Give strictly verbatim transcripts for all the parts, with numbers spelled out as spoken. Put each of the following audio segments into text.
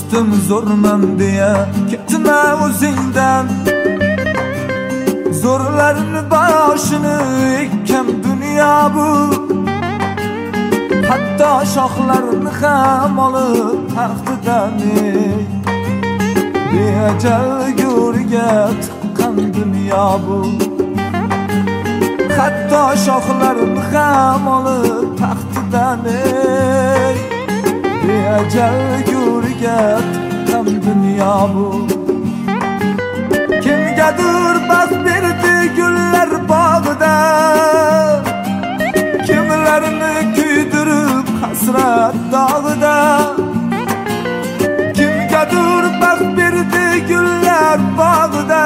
do'stim zo'rman deya ketma o'zingdan. Zo'rlarni boshini ekkan dunyo bu, hatto shoxlarini ham olib taxtidan beajal go'riga tiqqan dunyo bu. Hatto shoxlarini ham olib taxtidan beajal go'riga tiqqan dunyo bu. Kimgadir baxt berdi gullar bog'ida, kimlarni kuydirib hasrat dog'ida. Kimgadir baxt berdi gullar bog'ida,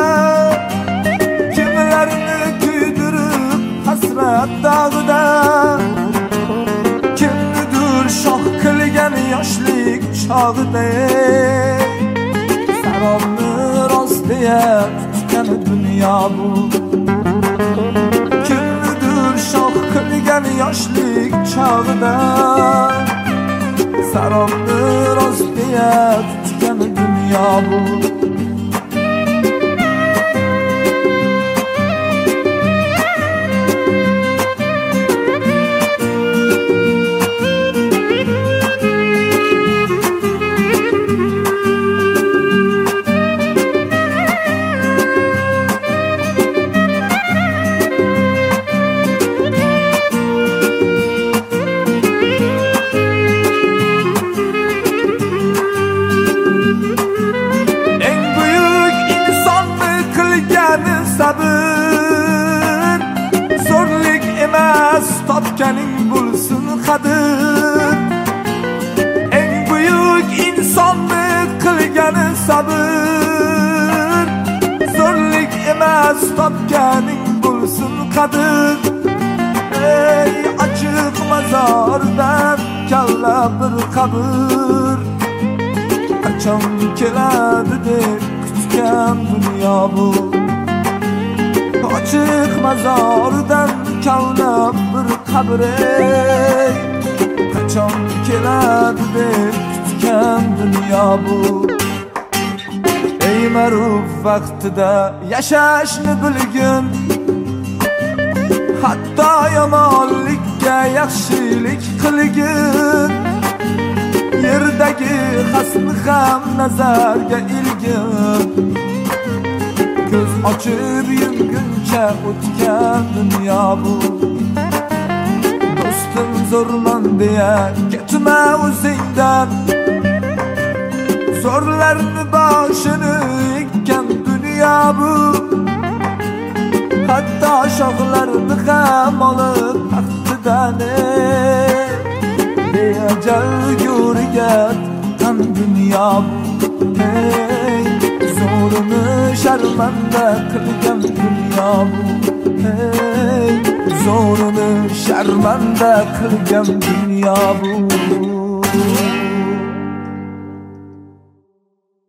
kimlarni kuydirib hasrat dog'ida. Kimnidir shoh qilgan yoshlik chog'ida, sarobni rost deya tutgan dunyo bu. Kimnidir shoh qilgan yoshlik chog'ida, sarobni rost deya tutgan dunyo bu. Sabır zo'rlik emas, topganing bo'lsin qadir. Eng buyuk insonni qilgani sabr, zo'rlik emas, topganing bo'lsin qadir. Ey ochiq mozordan kalla bir qabr, qachon keladi deb kutgan dunyo bu. Ochiq mozordan kavlab bir qabr, qachon keladi deb kutgan dunyo bu. Ey ma'ruf vaqtida yashashni bilgin, hatto yomonlikka yaxshilik qilgin. Yerdagi xasni ham nazarga ilgin, ko'z ochib yumguncha o'tgan dunyo bu. Do'stim zo'rman deya ketma o'zingdan, zo'rlarni boshini ekkan dunyo bu. Hatto shoxlarini ham olib taxtidan beajal go'riga tiqqan dunyo bu. Hey, zo'rini sharmanda qilgan dunyo bu. Hey, zo'rini sharmanda qilgan dunyo bu.